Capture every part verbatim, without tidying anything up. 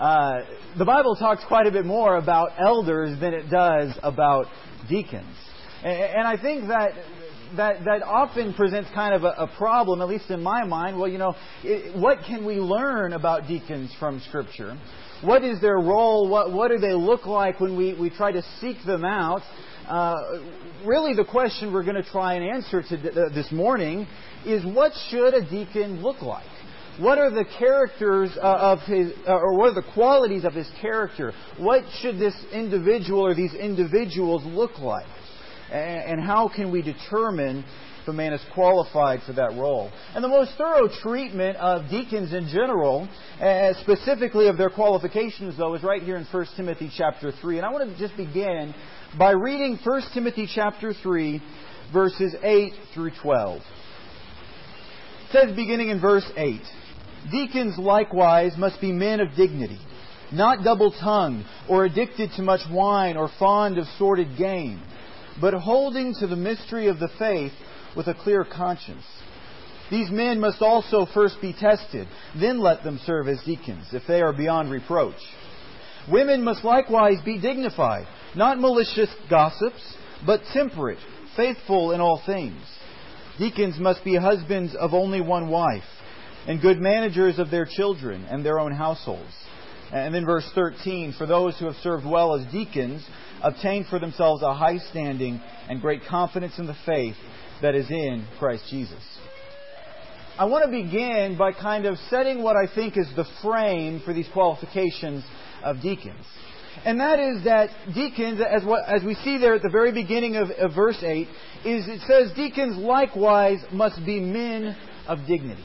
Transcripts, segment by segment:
Uh, the Bible talks quite a bit more about elders than it does about deacons. And, and I think that that that often presents kind of a, a problem, at least in my mind. Well, you know, it, what can we learn about deacons from Scripture? What is their role? What what do they look like when we, we try to seek them out? Uh, really, the question we're going to try and answer to, uh, this morning is, what should a deacon look like? What are the characters uh, of his, uh, or what are the qualities of his character? What should this individual or these individuals look like? And, and how can we determine if a man is qualified for that role? And the most thorough treatment of deacons in general, uh, specifically of their qualifications, though, is right here in First Timothy chapter three. And I want to just begin by reading First Timothy chapter three, verses eight through twelve. It says, beginning in verse eight, "Deacons likewise must be men of dignity, not double-tongued, or addicted to much wine, or fond of sordid gain, but holding to the mystery of the faith with a clear conscience. These men must also first be tested, then let them serve as deacons, if they are beyond reproach. Women must likewise be dignified, not malicious gossips, but temperate, faithful in all things. Deacons must be husbands of only one wife, and good managers of their children and their own households." And then verse thirteen, "For those who have served well as deacons obtain for themselves a high standing and great confidence in the faith that is in Christ Jesus." I want to begin by kind of setting what I think is the frame for these qualifications of deacons. And that is that deacons, as what, as we see there at the very beginning of, of verse eight, is it says deacons likewise must be men of dignity.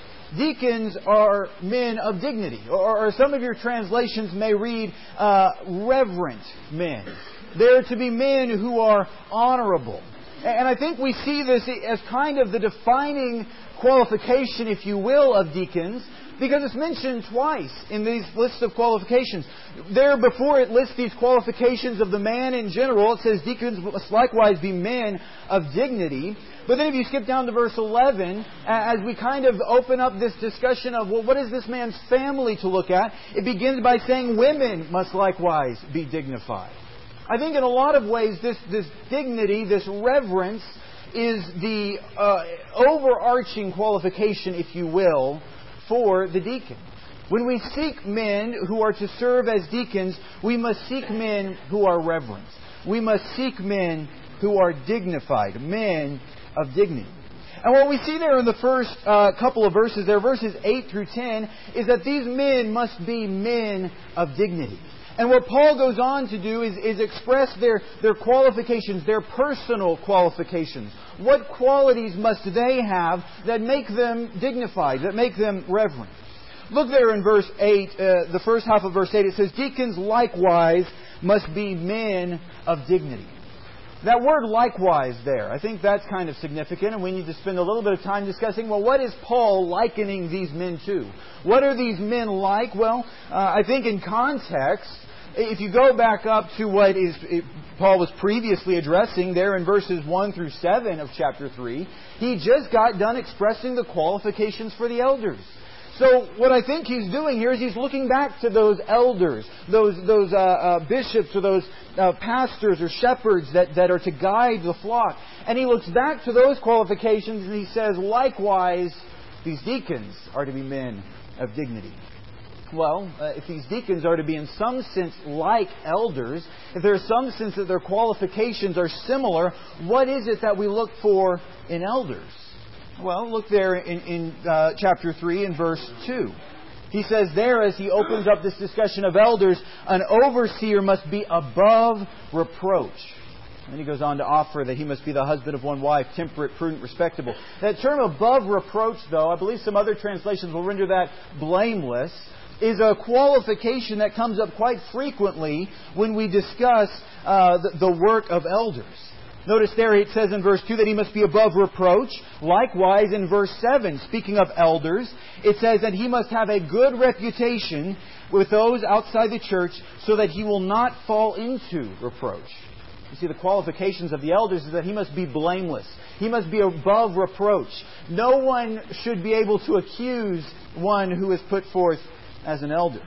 Deacons are men of dignity. Or, or some of your translations may read uh, reverent men. They're to be men who are honorable. And I think we see this as kind of the defining qualification, if you will, of deacons, because it's mentioned twice in these lists of qualifications. There, before it lists these qualifications of the man in general, it says deacons must likewise be men of dignity. But then if you skip down to verse eleven, as we kind of open up this discussion of, well, what is this man's family to look at? It begins by saying women must likewise be dignified. I think in a lot of ways this, this dignity, this reverence, is the uh, overarching qualification, if you will, for the deacon. When we seek men who are to serve as deacons, we must seek men who are reverent. We must seek men who are dignified, men of dignity. And what we see there in the first uh, couple of verses, there, verses eight through ten, is that these men must be men of dignity. And what Paul goes on to do is, is express their, their qualifications, their personal qualifications. What qualities must they have that make them dignified, that make them reverent? Look there in verse eight, uh, the first half of verse eight, it says, "Deacons likewise must be men of dignity." That word likewise there, I think that's kind of significant, and we need to spend a little bit of time discussing, well, what is Paul likening these men to? What are these men like? Well, uh, I think in context, if you go back up to what is it, Paul was previously addressing there in verses one through seven of chapter three, he just got done expressing the qualifications for the elders. So what I think he's doing here is he's looking back to those elders, those those uh, uh, bishops or those uh, pastors or shepherds that, that are to guide the flock. And he looks back to those qualifications and he says, likewise, these deacons are to be men of dignity. Well, uh, if these deacons are to be in some sense like elders, if there's some sense that their qualifications are similar, what is it that we look for in elders? Well, look there in, in uh, chapter three and verse two. He says there, as he opens up this discussion of elders, an overseer must be above reproach. And he goes on to offer that he must be the husband of one wife, temperate, prudent, respectable. That term above reproach, though, I believe some other translations will render that blameless, is a qualification that comes up quite frequently when we discuss uh, the, the work of elders. Notice there it says in verse two that he must be above reproach. Likewise, in verse seven, speaking of elders, it says that he must have a good reputation with those outside the church so that he will not fall into reproach. You see, the qualifications of the elders is that he must be blameless. He must be above reproach. No one should be able to accuse one who is put forth as an elder.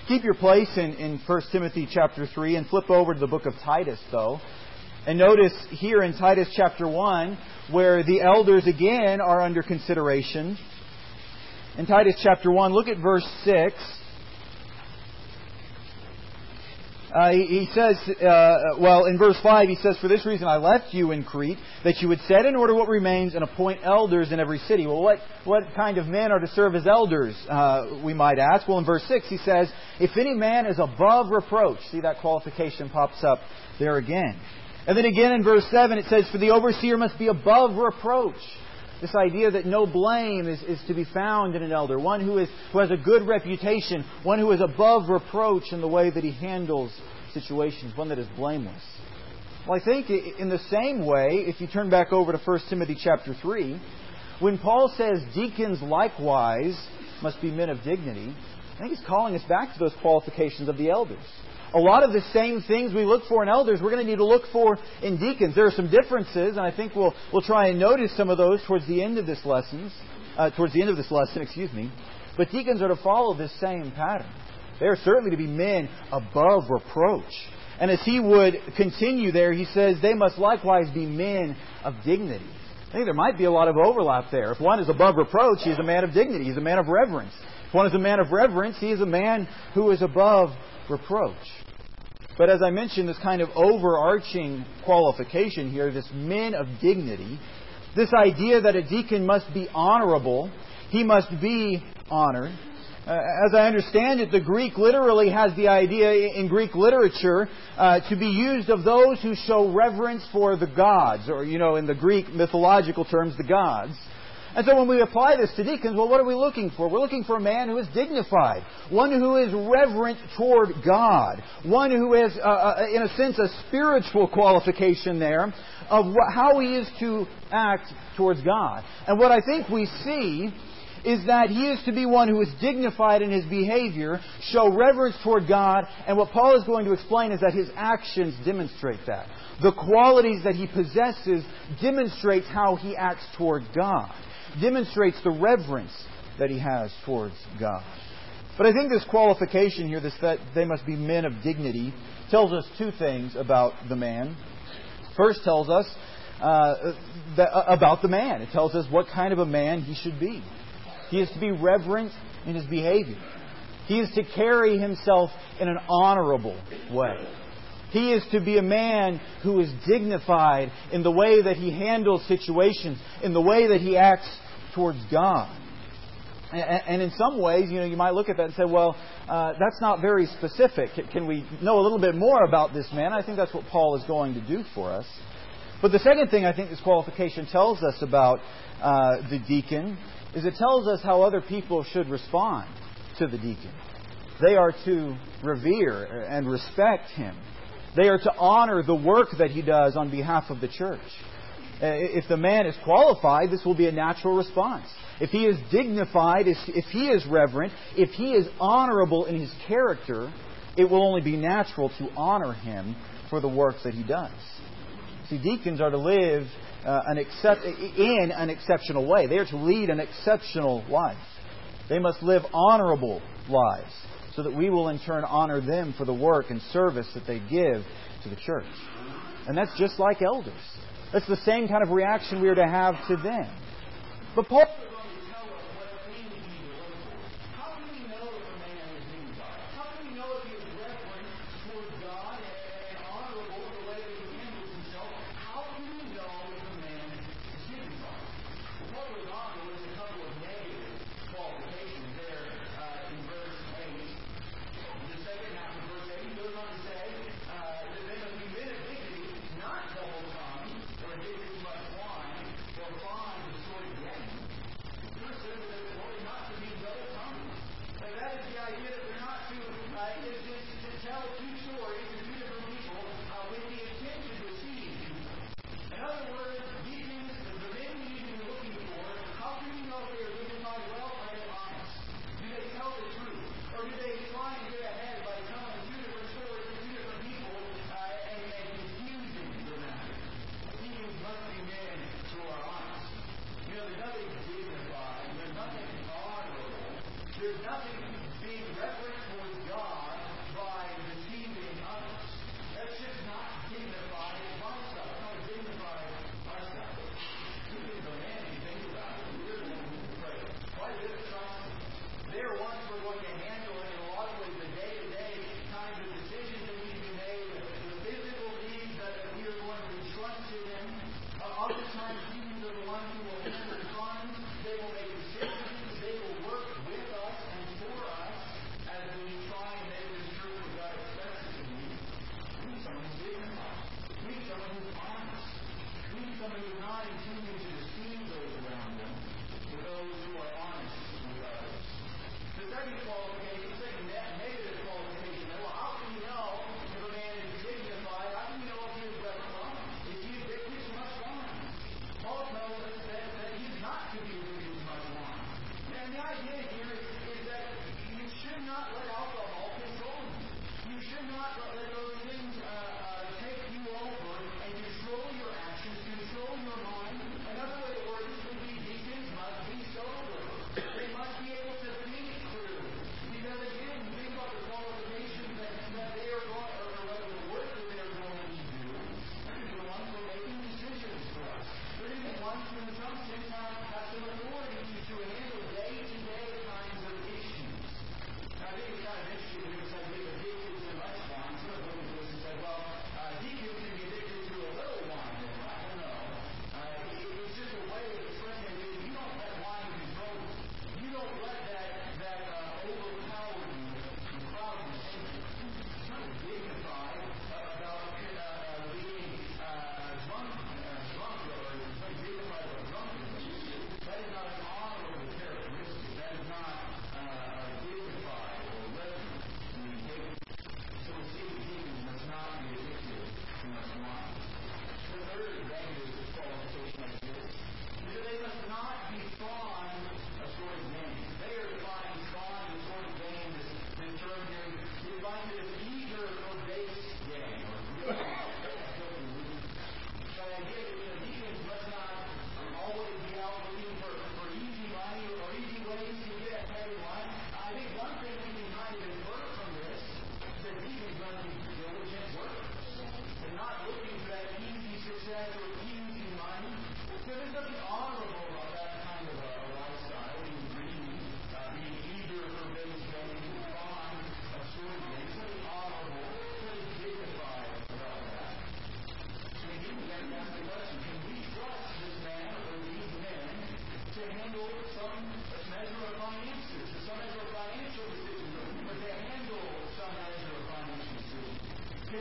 Keep your place in, in First Timothy chapter three and flip over to the book of Titus, though. And notice here in Titus chapter one, where the elders again are under consideration. In Titus chapter one, look at verse six. Uh, he, he says, uh, well, in verse five, he says, "For this reason I left you in Crete, that you would set in order what remains and appoint elders in every city." Well, what, what kind of men are to serve as elders, uh, we might ask? Well, in verse six, he says, "If any man is above reproach." See, that qualification pops up there again. And then again in verse seven, it says, "For the overseer must be above reproach." This idea that no blame is, is to be found in an elder. One who is who has a good reputation. One who is above reproach in the way that he handles situations. One that is blameless. Well, I think in the same way, if you turn back over to First Timothy chapter three, when Paul says deacons likewise must be men of dignity, I think he's calling us back to those qualifications of the elders. A lot of the same things we look for in elders, we're going to need to look for in deacons. There are some differences, and I think we'll we'll try and notice some of those towards the end of this lesson. Uh, towards the end of this lesson, excuse me. But deacons are to follow this same pattern. They are certainly to be men above reproach. And as he would continue there, he says they must likewise be men of dignity. I think there might be a lot of overlap there. If one is above reproach, he is a man of dignity. He's a man of reverence. If one is a man of reverence, he is a man who is above reproach. But as I mentioned, this kind of overarching qualification here, this men of dignity, this idea that a deacon must be honorable, he must be honored. Uh, as I understand it, the Greek literally has the idea in Greek literature uh, to be used of those who show reverence for the gods, or, you know, in the Greek mythological terms, the gods. And so when we apply this to deacons, well, what are we looking for? We're looking for a man who is dignified, one who is reverent toward God, one who has, uh, in a sense, a spiritual qualification there of what, how he is to act towards God. And what I think we see is that he is to be one who is dignified in his behavior, show reverence toward God, and what Paul is going to explain is that his actions demonstrate that. The qualities that he possesses demonstrates how he acts toward God, demonstrates the reverence that he has towards God. But I think this qualification here, this that they must be men of dignity, tells us two things about the man. First tells us uh, that, uh, about the man. It tells us what kind of a man he should be. He is to be reverent in his behavior. He is to carry himself in an honorable way. He is to be a man who is dignified in the way that he handles situations, in the way that he acts towards God. And in some ways, you know, you might look at that and say, well, uh, that's not very specific. Can we know a little bit more about this man? I think that's what Paul is going to do for us. But the second thing I think this qualification tells us about uh, the deacon is it tells us how other people should respond to the deacon. They are to revere and respect him. They are to honor the work that he does on behalf of the church. If the man is qualified, this will be a natural response. If he is dignified, if he is reverent, if he is honorable in his character, it will only be natural to honor him for the work that he does. See, deacons are to live uh, an accept- in an exceptional way. They are to lead an exceptional life. They must live honorable lives, so that we will in turn honor them for the work and service that they give to the church. And that's just like elders. That's the same kind of reaction we are to have to them. But Paul is going to tell us what things we need to look for. How can we know if a man is dignified? How can we know if he is reverent towards God and honorable in the way that he handles himself? How can we know if a man is dignified? Paul goes on to list a couple of negative qualifications there uh, in verse eight. The second half of verse eight, he goes on to say uh, that they must be men of dignity, not double-tongued, or addicted to much wine, or fond of sordid gain.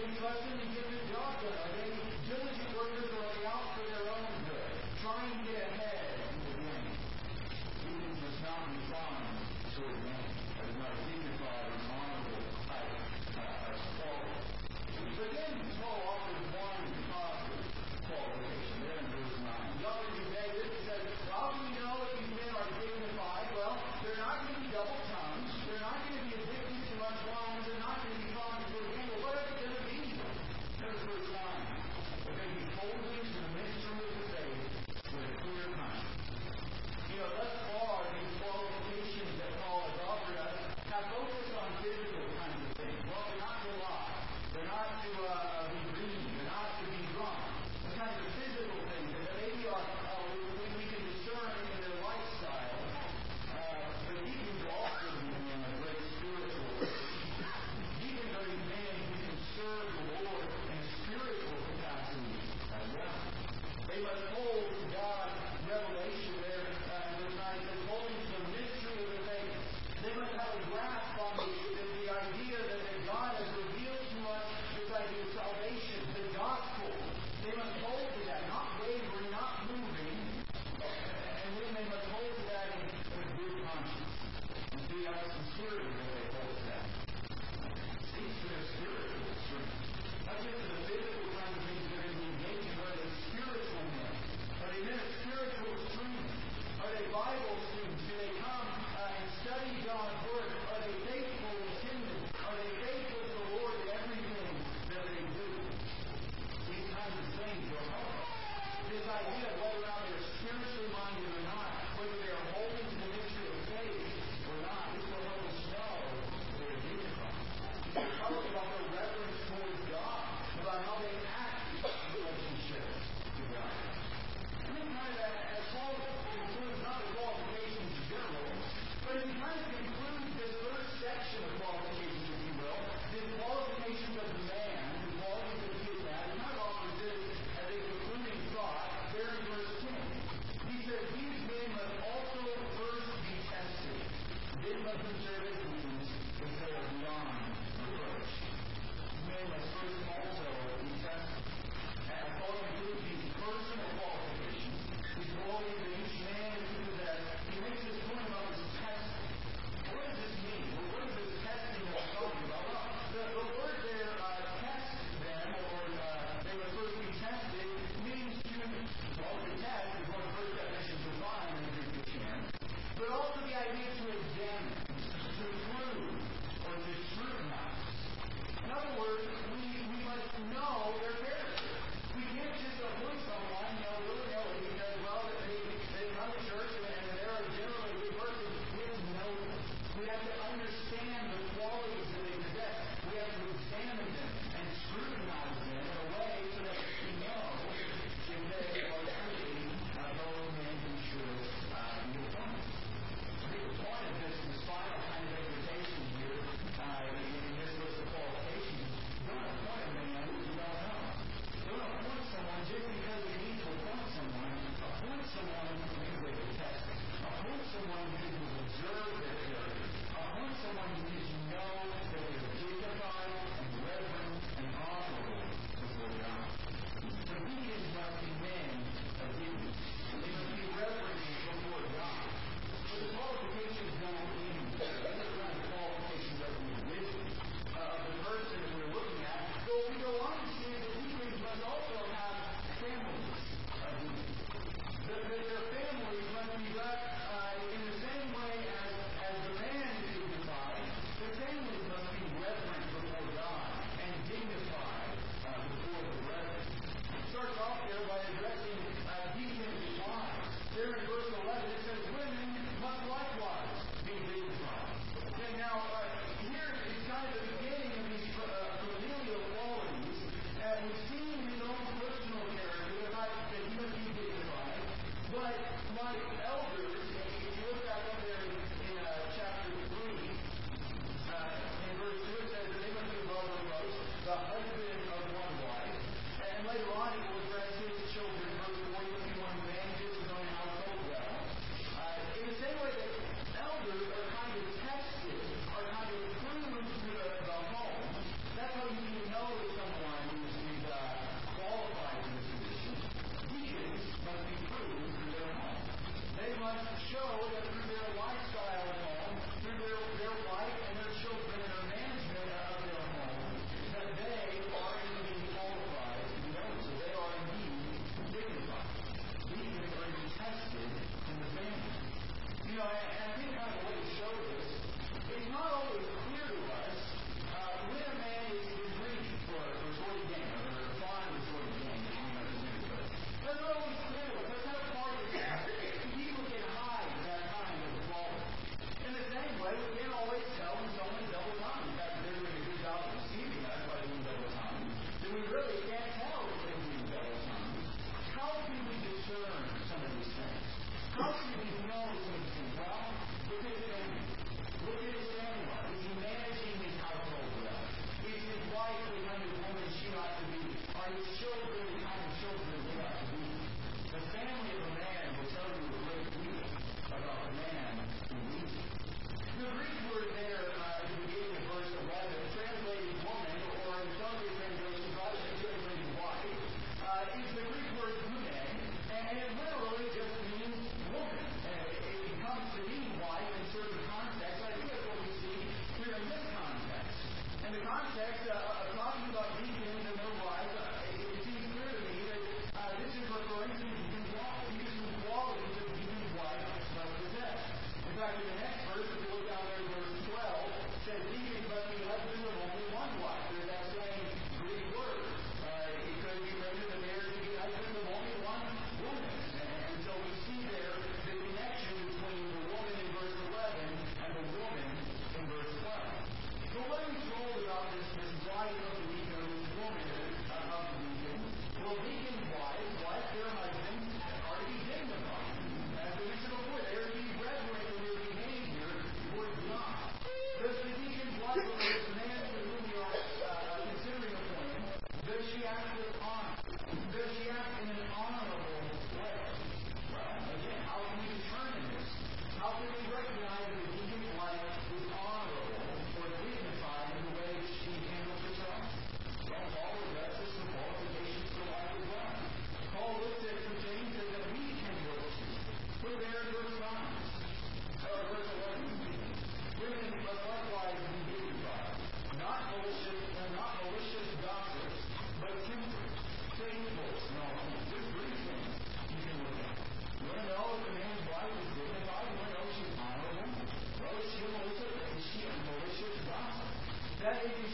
they trusting and getting their job done? Are they diligent workers, or are they out for their own good, trying to get ahead in the game? Deacons must not be found to advance. That is not dignified and honorable type uh, of quality. But then Paul offers one positive qualification there in verse nine. He offers you negative. He says, how do we know if these men are dignified? Well, they're not going to be double-tongued. They're not going to be addicted to much wine. They're not going to be found to handle. What are they going to be? There's verse nine. They're going to be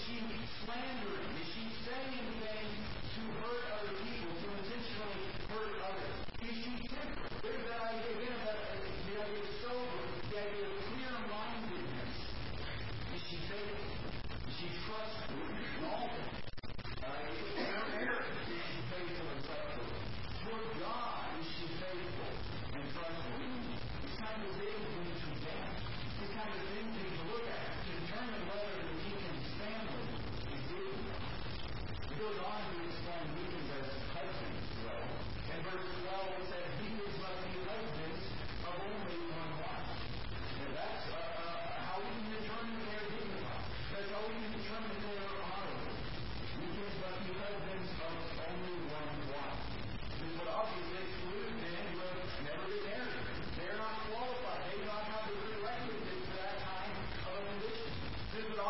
she slandering? Is she saying things to hurt other people, to intentionally hurt others? Is she temperate? There's that idea again of that, the idea of sober, the idea of clear-mindedness. Is she faithful? Is she trustworthy in all things? Uh, is her marriage, is she faithful and trustworthy? Toward God, is she faithful and trustworthy? These kind of things we need to examine. These kind of things we need to look at to determine whether the deacon's family is good or not. It goes on to explain deacons as husbands as well. In verse twelve it says, deacons must be husbands of only one wife. And that's uh, uh, how we can determine they are dignified. That's how we can determine they are honorable. Deacons must be husbands of only one wife. This would obviously exclude men who have never been married. They are not qualified. They do not have the prerequisites for that kind of a condition. This would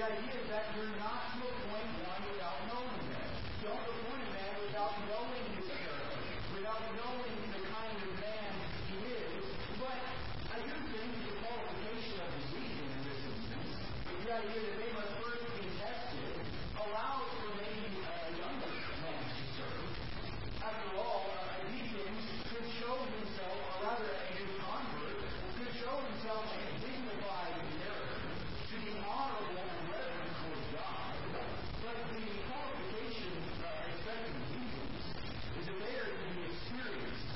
the idea is that you're not to appoint one without knowing them. Don't appoint a man without knowing his character, without knowing the kind of man he is. But I do think the qualification of the deacon in this instance, the idea that they must first be tested, allows for maybe a younger man to serve. After all, a deacon could show himself, or rather a new convert, could show himself a dignified character, to be honorable and reverent towards God. But the qualification uh, expected of deacons is that they are to be experienced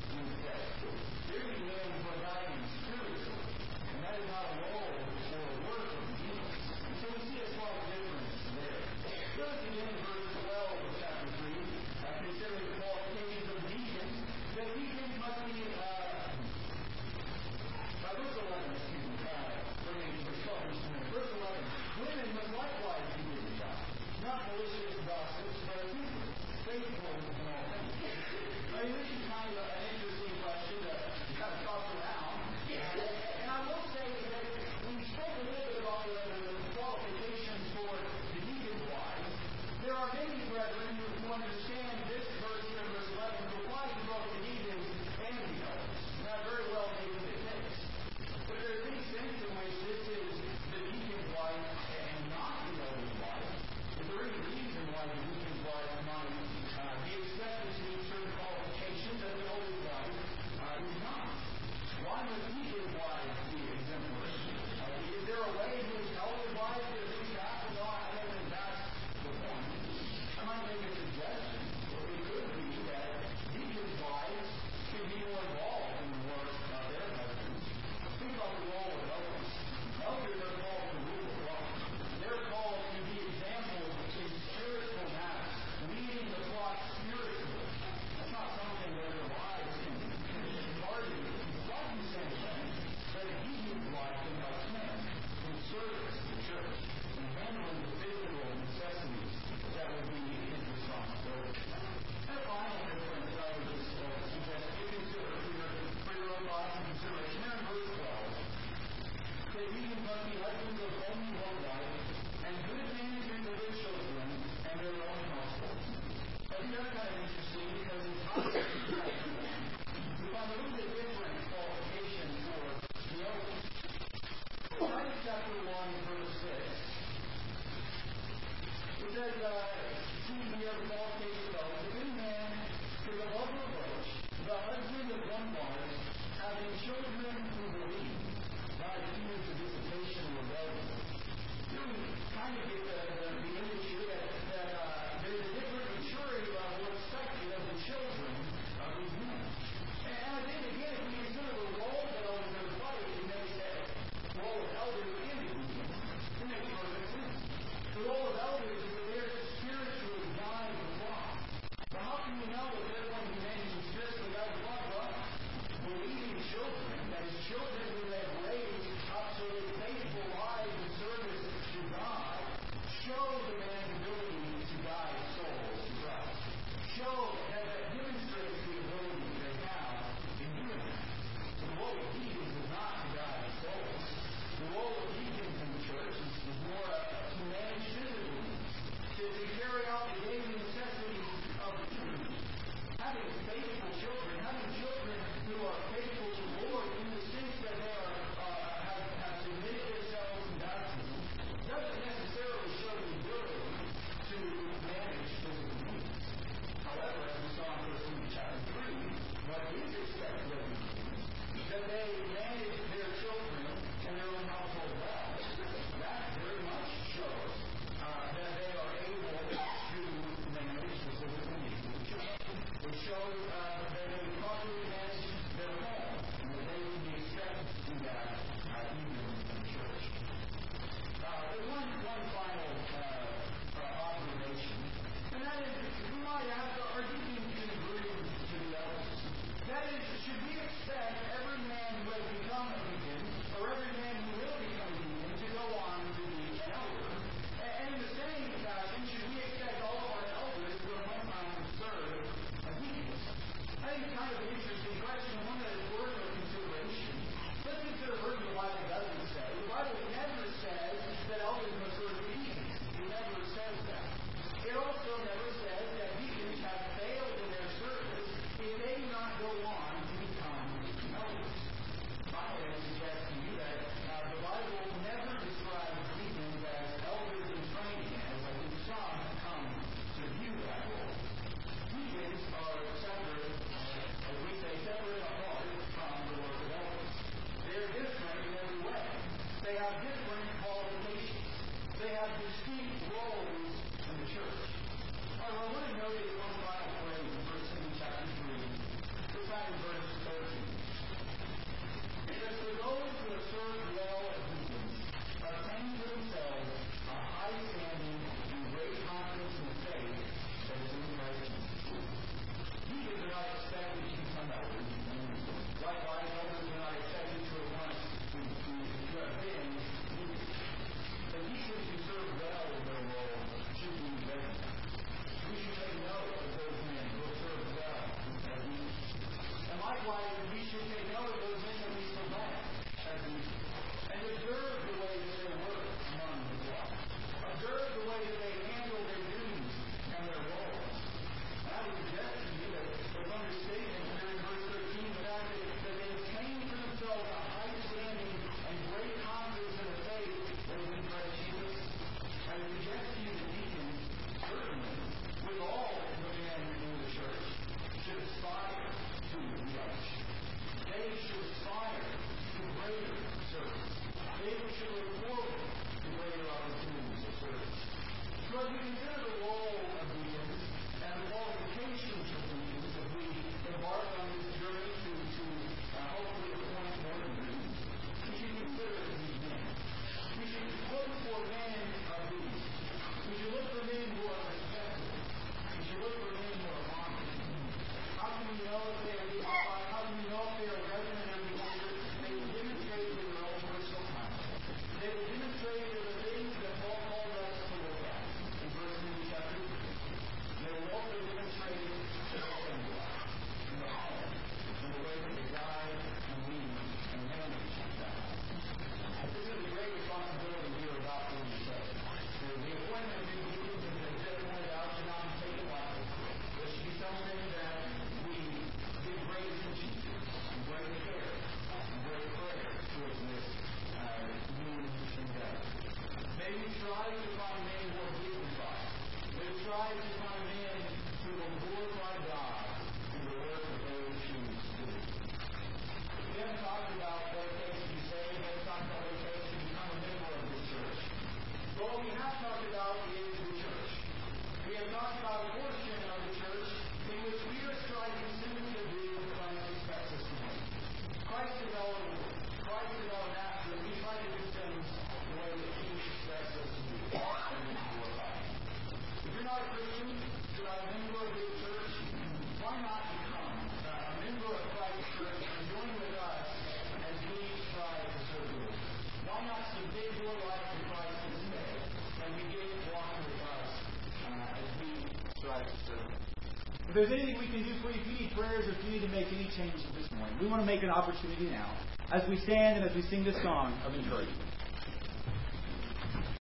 life to serve Him. If there's anything we can do for you, if you need prayers or if you need to make any changes this morning, we want to make an opportunity now as we stand and as we sing this song of encouragement.